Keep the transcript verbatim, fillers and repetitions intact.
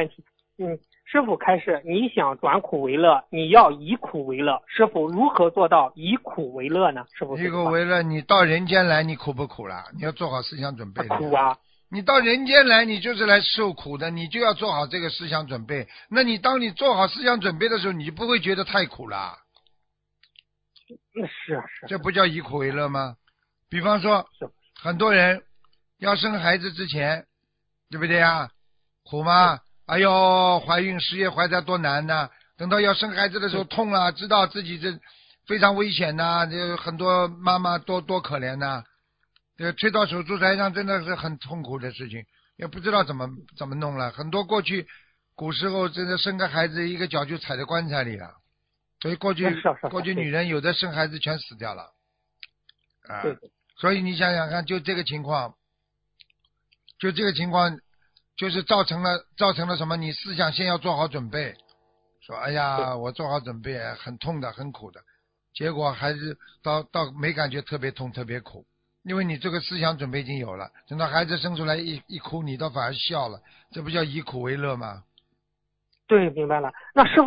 问题。嗯，师傅开始，你想转苦为乐，你要以苦为乐。师傅如何做到以苦为乐呢？师傅以苦为乐，你到人间来，你苦不苦啦？你要做好思想准备的。 苦啊！ 你到人间来，你就是来受苦的，你就要做好这个思想准备。那你当你做好思想准备的时候，你就不会觉得太苦了。 那是啊是啊。 这不叫以苦为乐吗？比方说，很多人要生孩子之前，对不对呀？苦吗？哎呦，怀孕十月怀胎多难呐！等到要生孩子的时候痛啊，知道自己这非常危险呐，这很多妈妈多多可怜呐。这个推到手术台上真的是很痛苦的事情，也不知道怎么怎么弄了。很多过去古时候真的生个孩子一个脚就踩在棺材里了，所以过去过去女人有的生孩子全死掉了啊。所以你想想看，就这个情况，就这个情况，就是造成了造成了什么？你思想先要做好准备，说哎呀，我做好准备，很痛的，很苦的，结果还是到到没感觉特别痛特别苦。因为你这个思想准备已经有了，等到孩子生出来一一哭，你倒反而笑了，这不叫以苦为乐吗？ 对，明白了。那师傅